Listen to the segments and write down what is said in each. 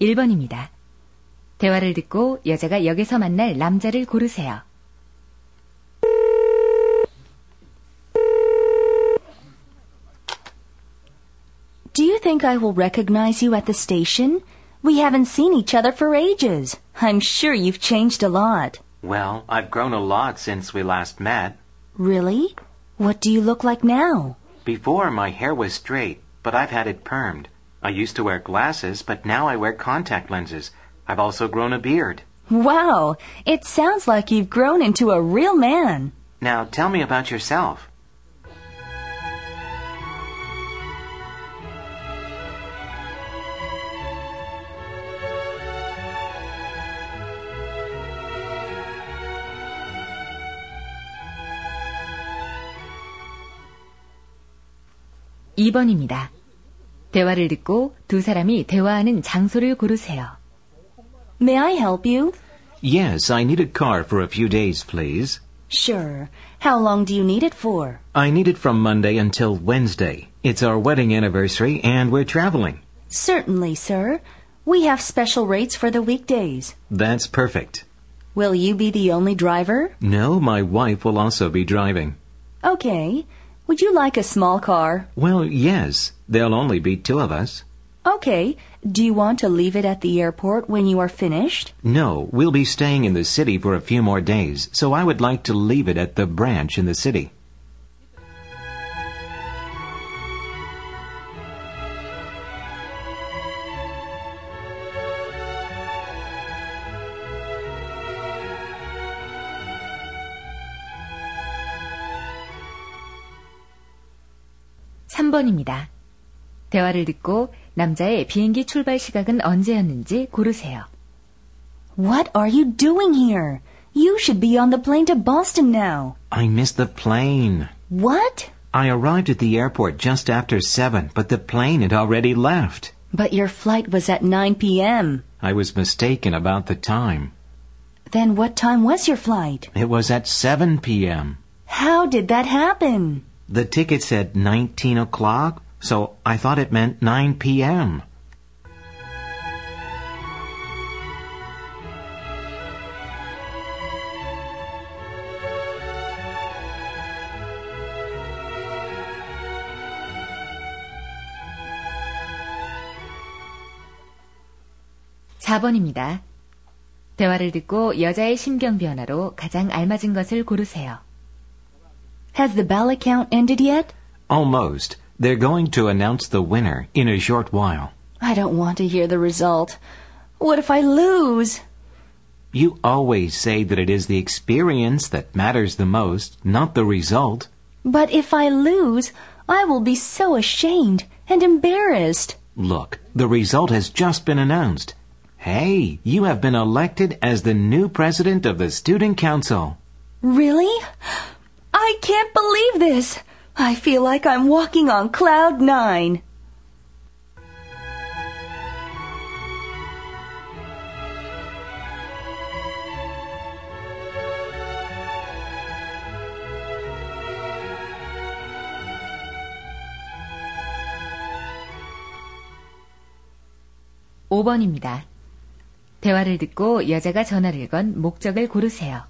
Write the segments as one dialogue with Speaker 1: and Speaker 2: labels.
Speaker 1: 1번입니다. 대화를 듣고 여자가 역에서 만날 남자를 고르세요.
Speaker 2: Do you think I will recognize you at the station? We haven't seen each other for ages. I'm sure you've changed a lot.
Speaker 3: Well, I've grown a lot since we last met.
Speaker 2: Really? What do you look like now?
Speaker 3: Before, my hair was straight, but I've had it permed. I used to wear glasses, but now I wear contact lenses. I've also grown a beard.
Speaker 2: Wow, it sounds like you've grown into a real man.
Speaker 3: Now, tell me about yourself.
Speaker 1: (2번입니다) 대화를 듣고 두 사람이 대화하는 장소를 고르세요.
Speaker 2: May I help you?
Speaker 4: Yes, I need a car for a few days, please.
Speaker 2: Sure. How long do you need it for?
Speaker 4: I need it from Monday until Wednesday. It's our wedding anniversary and we're traveling.
Speaker 2: Certainly, sir. We have special rates for the weekdays.
Speaker 4: That's perfect.
Speaker 2: Will you be the only driver?
Speaker 4: No, my wife will also be driving.
Speaker 2: Okay. Would you like a small car?
Speaker 4: Well, yes. There'll only be two of us.
Speaker 2: Okay. Do you want to leave it at the airport when you are finished?
Speaker 4: No, we'll be staying in the city for a few more days, so I would like to leave it at the branch in the city.
Speaker 1: (3번입니다) 대화를 듣고 남자의 비행기 출발 시각은 언제였는지 고르세요.
Speaker 2: What are you doing here? You should be on the plane to Boston now.
Speaker 4: I missed the plane.
Speaker 2: What?
Speaker 4: I arrived at the airport just after 7, but the plane had already left.
Speaker 2: But your flight was at 9 p.m.
Speaker 4: I was mistaken about the time.
Speaker 2: Then what time was your flight?
Speaker 4: It was at 7 p.m.
Speaker 2: How did that happen?
Speaker 4: The ticket said 19 o'clock, so I thought it meant 9 p.m.
Speaker 1: (4번입니다) 대화를 듣고 여자의 심경 변화로 가장 알맞은 것을 고르세요.
Speaker 2: Has the ballot count ended yet?
Speaker 4: Almost. They're going to announce the winner in a short while.
Speaker 2: I don't want to hear the result. What if I lose?
Speaker 4: You always say that it is the experience that matters the most, not the result.
Speaker 2: But if I lose, I will be so ashamed and embarrassed.
Speaker 4: Look, the result has just been announced. Hey, you have been elected as the new president of the student council.
Speaker 2: Really? I can't believe this. I feel like I'm walking on cloud 9.
Speaker 1: (5번입니다) 대화를 듣고 여자가 전화를 건 목적을 고르세요.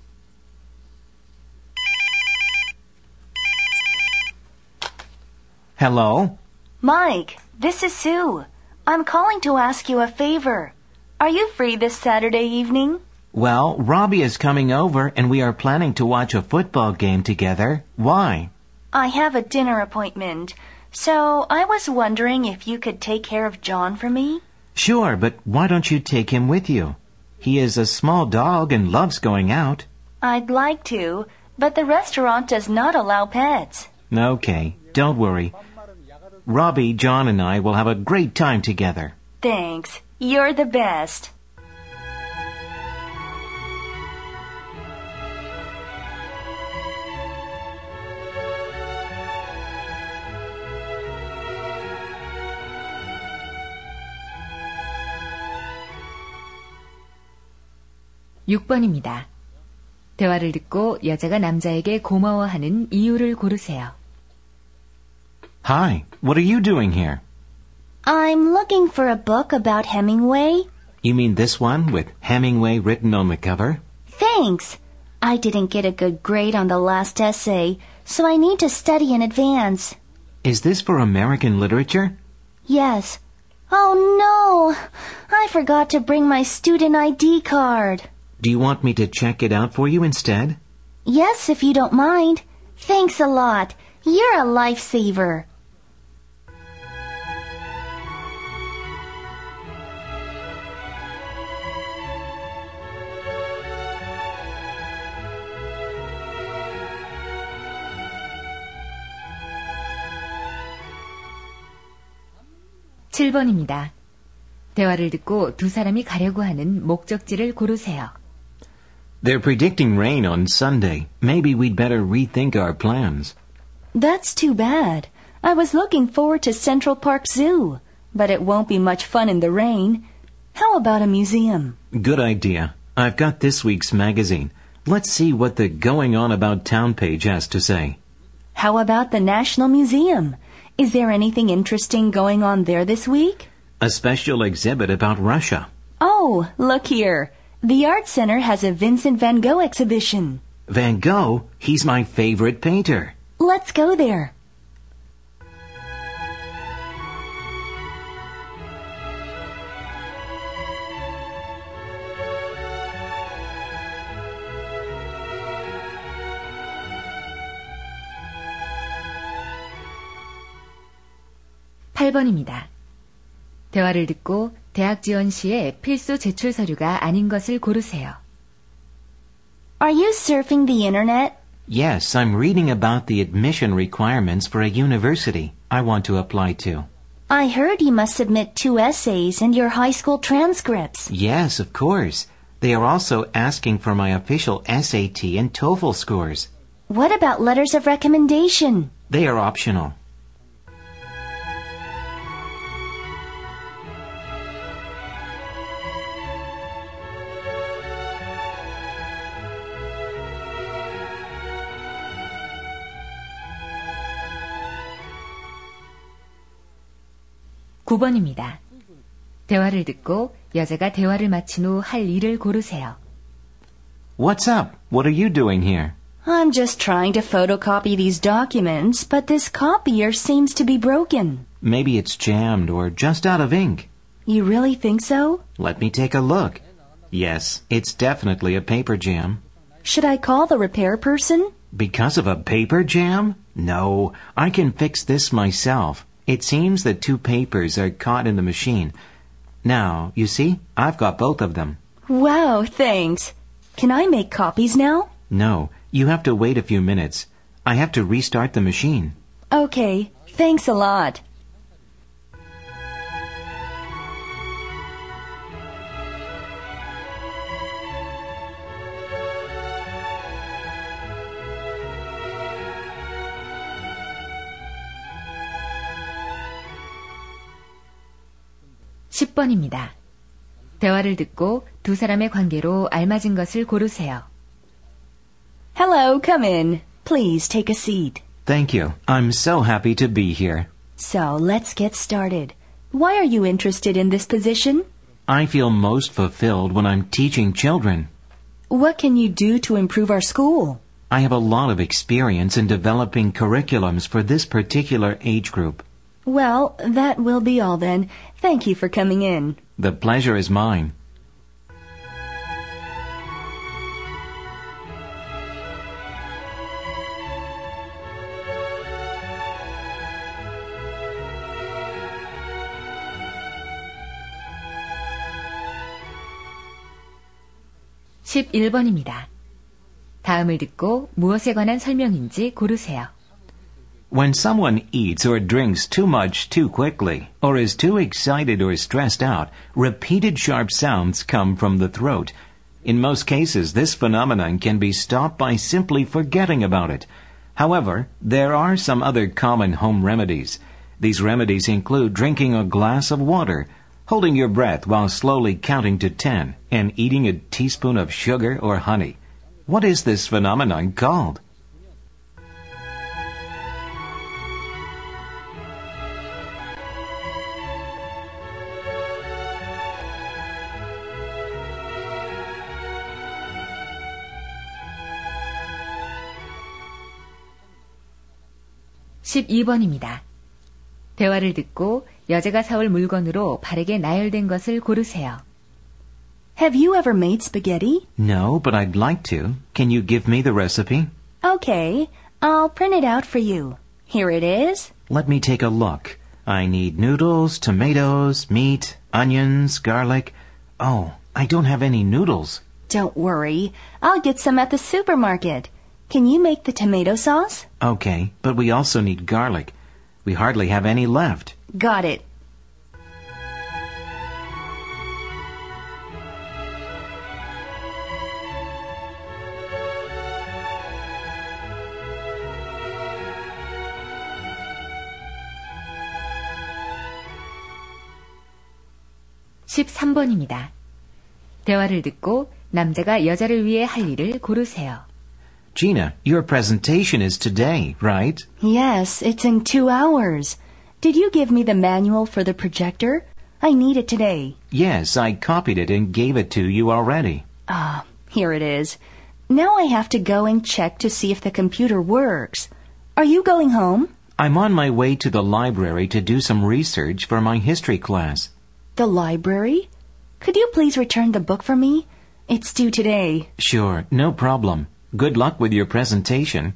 Speaker 4: Hello?
Speaker 2: Mike, this is Sue. I'm calling to ask you a favor. Are you free this Saturday evening?
Speaker 4: Well, Robbie is coming over and we are planning to watch a football game together. Why?
Speaker 2: I have a dinner appointment, so I was wondering if you could take care of John for me?
Speaker 4: Sure, but why don't you take him with you? He is a small dog and loves going out.
Speaker 2: I'd like to, but the restaurant does not allow pets.
Speaker 4: Okay, don't worry. Robbie, John, and I will have a great time together.
Speaker 2: Thanks. You're the best.
Speaker 1: (6번입니다) 대화를 듣고 여자가 남자에게 고마워하는 이유를 고르세요.
Speaker 4: Hi, what are you doing here?
Speaker 2: I'm looking for a book about Hemingway.
Speaker 4: You mean this one with Hemingway written on the cover?
Speaker 2: Thanks. I didn't get a good grade on the last essay, so I need to study in advance.
Speaker 4: Is this for American literature?
Speaker 2: Yes. Oh no! I forgot to bring my student ID card.
Speaker 4: Do you want me to check it out for you instead?
Speaker 2: Yes, if you don't mind. Thanks a lot. You're a lifesaver.
Speaker 1: (7번입니다) 대화를 듣고 두 사람이 가려고 하는 목적지를 고르세요.
Speaker 4: They're predicting rain on Sunday. Maybe we'd better rethink our plans.
Speaker 2: That's too bad. I was looking forward to Central Park Zoo, but it won't be much fun in the rain. How about a museum?
Speaker 4: Good idea. I've got this week's magazine. Let's see what the Going On About Town page has to say.
Speaker 2: How about the National Museum? Is there anything interesting going on there this week?
Speaker 4: A special exhibit about Russia.
Speaker 2: Oh, look here. The Art Center has a Vincent van Gogh exhibition.
Speaker 4: Van Gogh? He's my favorite painter.
Speaker 2: Let's go there.
Speaker 1: (8번입니다) 대화를 듣고 대학 지원 시에 필수 제출 서류가 아닌 것을 고르세요.
Speaker 2: Are you surfing the internet?
Speaker 4: Yes, I'm reading about the admission requirements for a university I want to apply to.
Speaker 2: I heard you must submit 2 essays and your high school transcripts.
Speaker 4: Yes, of course. They are also asking for my official SAT and TOEFL scores.
Speaker 2: What about letters of recommendation?
Speaker 4: They are optional.
Speaker 1: (9번입니다) 대화를 듣고 여자가 대화를 마친 후 할 일을 고르세요.
Speaker 4: What's up? What are you doing here?
Speaker 2: I'm just trying to photocopy these documents, but this copier seems to be broken.
Speaker 4: Maybe it's jammed or just out of ink.
Speaker 2: You really think so?
Speaker 4: Let me take a look. Yes, it's definitely a paper jam.
Speaker 2: Should I call the repair person?
Speaker 4: Because of a paper jam? No, I can fix this myself. It seems that 2 papers are caught in the machine. Now, you see, I've got both of them.
Speaker 2: Wow, thanks. Can I make copies now?
Speaker 4: No, you have to wait a few minutes. I have to restart the machine.
Speaker 2: Okay, thanks a lot.
Speaker 1: (10번입니다) 대화를 듣고 두 사람의 관계로 알맞은 것을 고르세요.
Speaker 2: Hello, come in. Please take a seat.
Speaker 4: Thank you. I'm so happy to be here.
Speaker 2: So, let's get started. Why are you interested in this position?
Speaker 4: I feel most fulfilled when I'm teaching children.
Speaker 2: What can you do to improve our school?
Speaker 4: I have a lot of experience in developing curriculums for this particular age group.
Speaker 2: Well, that will be all then. Thank you for coming in.
Speaker 4: The pleasure is mine.
Speaker 1: (11번입니다) 다음을 듣고 무엇에 관한 설명인지 고르세요.
Speaker 4: When someone eats or drinks too much too quickly, or is too excited or stressed out, repeated sharp sounds come from the throat. In most cases, this phenomenon can be stopped by simply forgetting about it. However, there are some other common home remedies. These remedies include drinking a glass of water, holding your breath while slowly counting to 10, and eating a teaspoon of sugar or honey. What is this phenomenon called?
Speaker 1: 12번입니다. 대화를 듣고 여자가 사올 물건으로 바르게 나열된 것을 고르세요.
Speaker 2: Have you ever made spaghetti?
Speaker 4: No, but I'd like to. Can you give me the recipe?
Speaker 2: Okay, I'll print it out for you. Here it is.
Speaker 4: Let me take a look. I need noodles, tomatoes, meat, onions, garlic. Oh, I don't have any noodles.
Speaker 2: Don't worry, I'll get some at the supermarket. Can you make the tomato sauce?
Speaker 4: Okay, but we also need garlic. We hardly have any left.
Speaker 2: Got it.
Speaker 1: (13번입니다) 대화를 듣고 남자가 여자를 위해 할 일을 고르세요.
Speaker 4: Gina, your presentation is today, right?
Speaker 2: Yes, it's in 2 hours. Did you give me the manual for the projector? I need it today.
Speaker 4: Yes, I copied it and gave it to you already.
Speaker 2: Ah, here it is. Now I have to go and check to see if the computer works. Are you going home?
Speaker 4: I'm on my way to the library to do some research for my history class.
Speaker 2: The library? Could you please return the book for me? It's due today.
Speaker 4: Sure, no problem. Good luck with your presentation.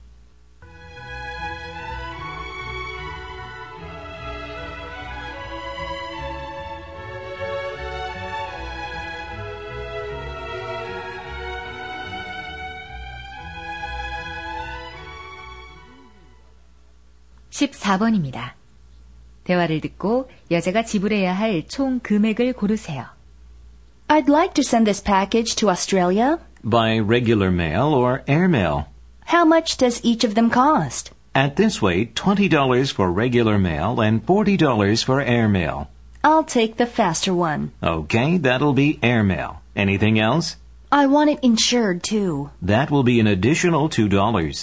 Speaker 1: (14번입니다) 대화를 듣고 여자가 지불해야 할 총 금액을 고르세요.
Speaker 2: I'd like to send this package to Australia.
Speaker 4: By regular mail or airmail.
Speaker 2: How much does each of them cost?
Speaker 4: At this rate, $20 for regular mail and $40 for airmail.
Speaker 2: I'll take the faster one.
Speaker 4: Okay, that'll be airmail. Anything else?
Speaker 2: I want it insured, too.
Speaker 4: That will be an additional $2.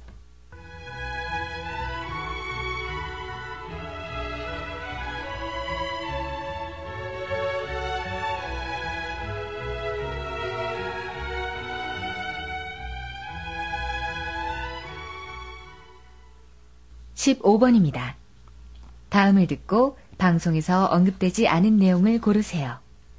Speaker 1: (15번입니다) 다음을 듣고 방송에서 언급되지 않은 내용을 고르세요.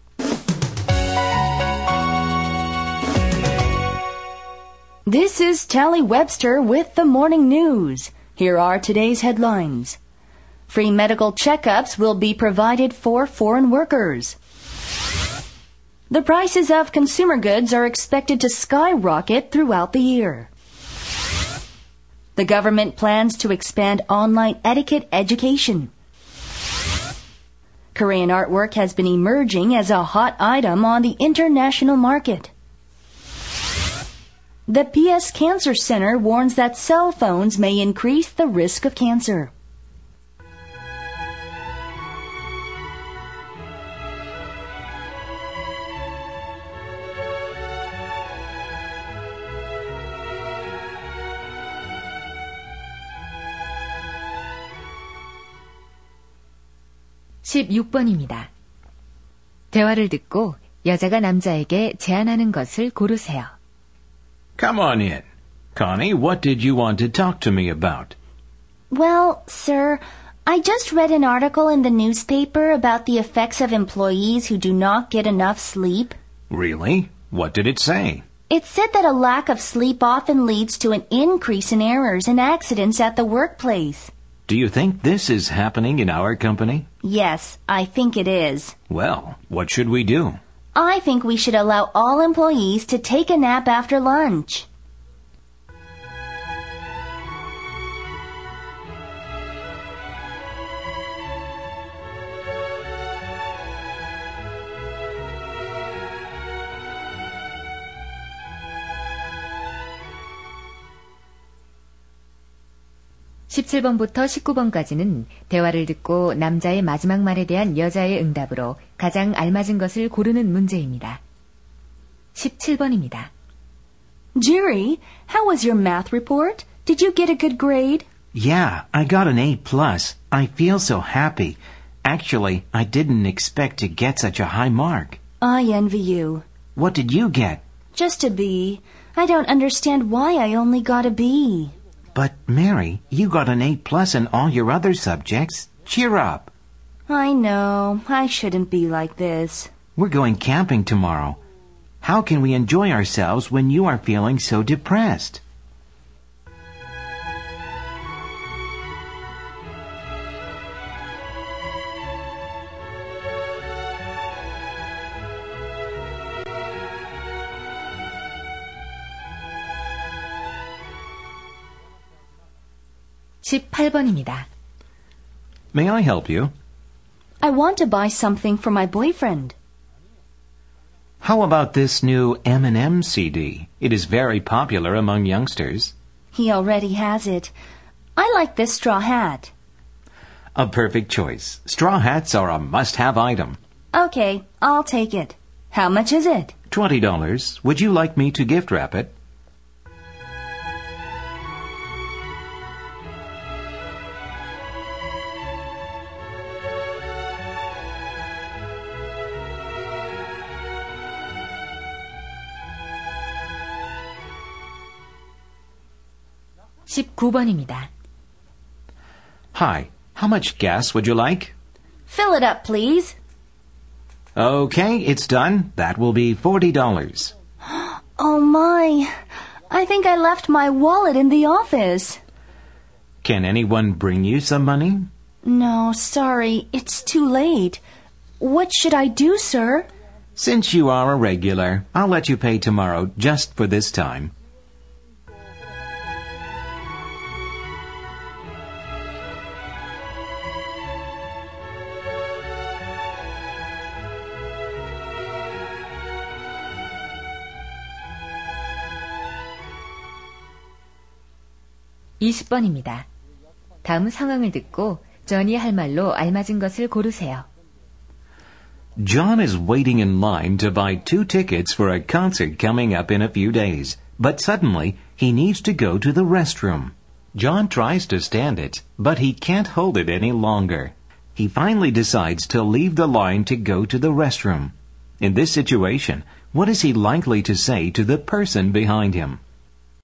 Speaker 2: This is Tally Webster with the morning news. Here are today's headlines. Free medical checkups will be provided for foreign workers. The prices of consumer goods are expected to skyrocket throughout the year. The government plans to expand online etiquette education. Korean artwork has been emerging as a hot item on the international market. The PS Cancer Center warns that cell phones may increase the risk of cancer.
Speaker 1: (16번입니다) 대화를 듣고 여자가 남자에게 제안하는 것을 고르세요.
Speaker 4: Come on in. Connie, what did you want to talk to me about?
Speaker 5: Well, sir, I just read an article in the newspaper about the effects of employees who do not get enough sleep.
Speaker 4: Really? What did it say?
Speaker 5: It said that a lack of sleep often leads to an increase in errors and accidents at the workplace.
Speaker 4: Do you think this is happening in our company?
Speaker 5: Yes, I think it is.
Speaker 4: Well, what should we do?
Speaker 5: I think we should allow all employees to take a nap after lunch.
Speaker 1: (17번부터 19번까지는 대화를 듣고 남자의 마지막 말에 대한 여자의 응답으로 가장 알맞은 것을 고르는 문제입니다. 17번입니다.
Speaker 2: Jerry, how was your math report? Did you get a good grade?
Speaker 4: Yeah, I got an A+. I feel so happy. Actually, I didn't expect to get such a high mark.
Speaker 2: I envy you.
Speaker 4: What did you get?
Speaker 2: Just a B. I don't understand why I only got a B.
Speaker 4: But, Mary, you got an 8+ in all your other subjects. Cheer up.
Speaker 2: I know. I shouldn't be like this.
Speaker 4: We're going camping tomorrow. How can we enjoy ourselves when you are feeling so depressed?
Speaker 1: (18번입니다)
Speaker 4: May I help you?
Speaker 2: I want to buy something for my boyfriend.
Speaker 4: How about this new M&M CD? It is very popular among youngsters.
Speaker 2: He already has it. I like this straw hat.
Speaker 4: A perfect choice. Straw hats are a must-have item.
Speaker 2: Okay, I'll take it. How much is it?
Speaker 4: $20. Would you like me to gift wrap it?
Speaker 1: (19번입니다)
Speaker 4: Hi, how much gas would you like?
Speaker 2: Fill it up, please.
Speaker 4: Okay, it's done. That will be $40.
Speaker 2: Oh my, I think I left my wallet in the office.
Speaker 4: Can anyone bring you some money?
Speaker 2: No, sorry, it's too late. What should I do, sir?
Speaker 4: Since you are a regular, I'll let you pay tomorrow just for this time.
Speaker 1: (20번입니다) 다음 상황을 듣고 전이 할 말로 알맞은 것을 고르세요.
Speaker 4: John is waiting in line to buy 2 tickets for a concert coming up in a few days. But suddenly, he needs to go to the restroom. John tries to stand it, but he can't hold it any longer. He finally decides to leave the line to go to the restroom. In this situation, what is he likely to say to the person behind him?